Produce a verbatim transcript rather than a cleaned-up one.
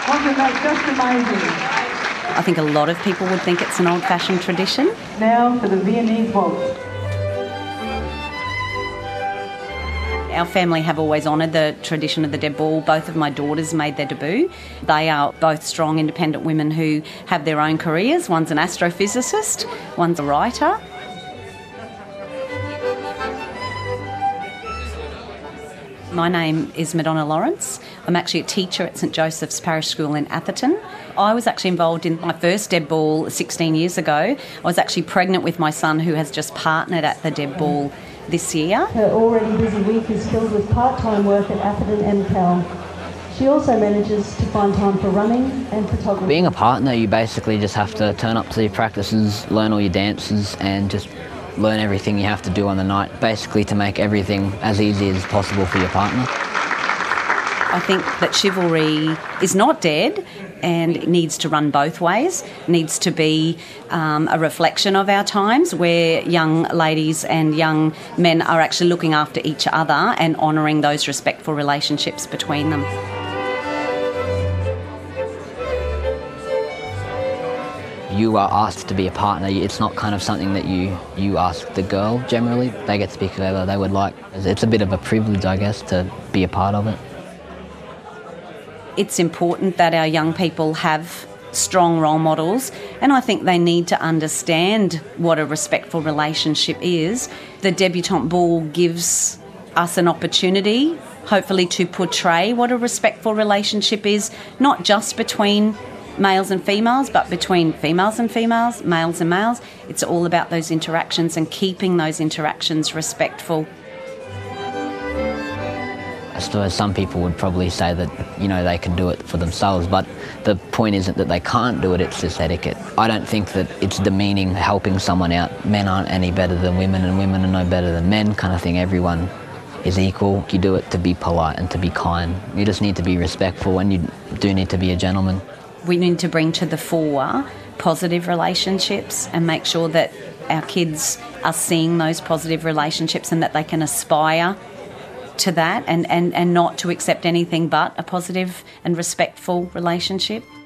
Wasn't that just amazing? I think a lot of people would think it's an old-fashioned tradition. Now for the Viennese waltz. Our family have always honoured the tradition of the Deb Ball. Both of my daughters made their debut. They are both strong, independent women who have their own careers. One's an astrophysicist, one's a writer. My name is Madonna Lawrence. I'm actually a teacher at St Joseph's Parish School in Atherton. I was actually involved in my first Deb Ball sixteen years ago. I was actually pregnant with my son, who has just partnered at the Deb Ball this year. Her already busy week is filled with part-time work at Atherton M Cal. She also manages to find time for running and photography. Being a partner, you basically just have to turn up to your practices, learn all your dances and just learn everything you have to do on the night, basically to make everything as easy as possible for your partner. I think that chivalry is not dead and it needs to run both ways. It needs to be um, a reflection of our times where young ladies and young men are actually looking after each other and honouring those respectful relationships between them. You are asked to be a partner. It's not kind of something that you, you ask the girl generally. They get to pick whoever they would like. It's a bit of a privilege, I guess, to be a part of it. It's important that our young people have strong role models, and I think they need to understand what a respectful relationship is. The debutante ball gives us an opportunity, hopefully, to portray what a respectful relationship is, not just between males and females, but between females and females, males and males. It's all about those interactions and keeping those interactions respectful. I suppose some people would probably say that, you know, they can do it for themselves, but the point isn't that they can't do it, it's just etiquette. I don't think that it's demeaning helping someone out. Men aren't any better than women and women are no better than men kind of thing. Everyone is equal. You do it to be polite and to be kind. You just need to be respectful and you do need to be a gentleman. We need to bring to the fore positive relationships and make sure that our kids are seeing those positive relationships and that they can aspire to that and, and, and not to accept anything but a positive and respectful relationship.